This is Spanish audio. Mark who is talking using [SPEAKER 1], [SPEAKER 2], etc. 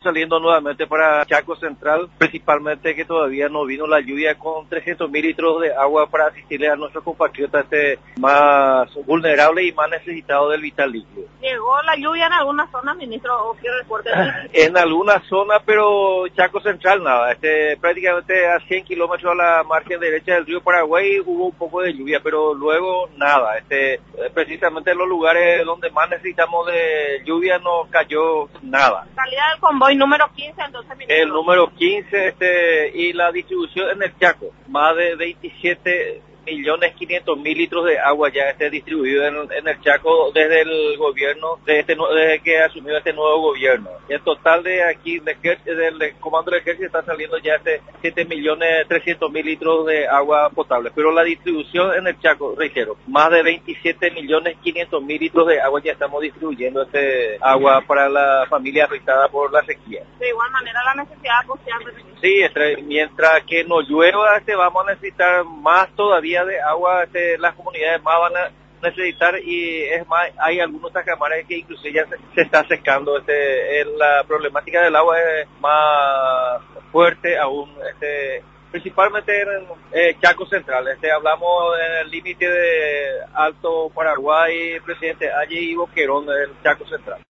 [SPEAKER 1] saliendo nuevamente para Chaco Central, principalmente que todavía no vino la lluvia con 300.000 litros de agua para asistirle a nuestros compatriotas más vulnerables y más necesitados del vital líquido.
[SPEAKER 2] ¿Llegó la lluvia en alguna zona, ministro, o qué reporte?
[SPEAKER 1] En alguna zona, pero Chaco Central nada. Prácticamente a 100 kilómetros a la margen derecha del río Paraguay hubo un poco de lluvia, pero luego nada. Precisamente en los lugares donde más necesitamos de lluvia no cayó nada.
[SPEAKER 2] Salida del convoy número 15, entonces, ministro.
[SPEAKER 1] El número 15 y la distribución en el Chaco, más de 27.500.000 litros de agua ya distribuido en el Chaco desde el gobierno, desde que asumió este nuevo gobierno. El total de aquí del Comando del Ejército está saliendo ya 7.300.000 litros de agua potable, pero la distribución en el Chaco, reitero, más de 27.500.000 litros de agua ya estamos distribuyendo agua para la familia afectada por la sequía.
[SPEAKER 2] De igual manera la necesidad social.
[SPEAKER 1] Sí, mientras que no llueva, vamos a necesitar más todavía de agua, las comunidades más van a necesitar, y es más, hay algunos tajamares que inclusive ya se está secando. La problemática del agua es más fuerte aún, principalmente en Chaco Central. Hablamos en el límite de Alto Paraguay, Presidente Valle y Boquerón, del Chaco Central.